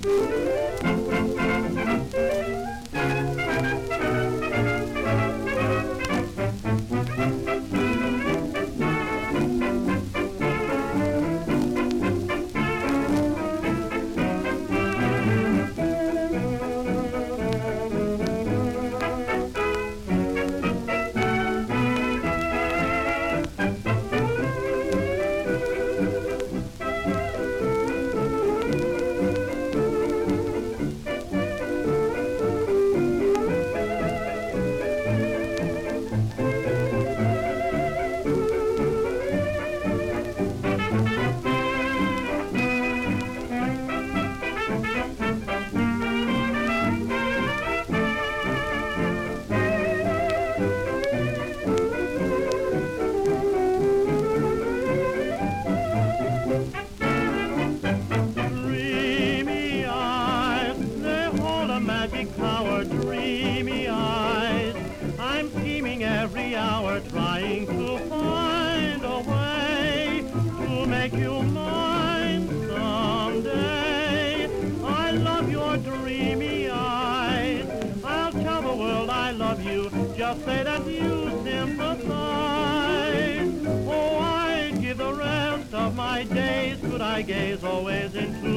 magic power, dreamy eyes. I'm scheming every hour, trying to find a way to make you mine someday. I love your dreamy eyes. I'll tell the world I love you. Just say that you sympathize. Oh, I'd give the rest of my days could I gaze always into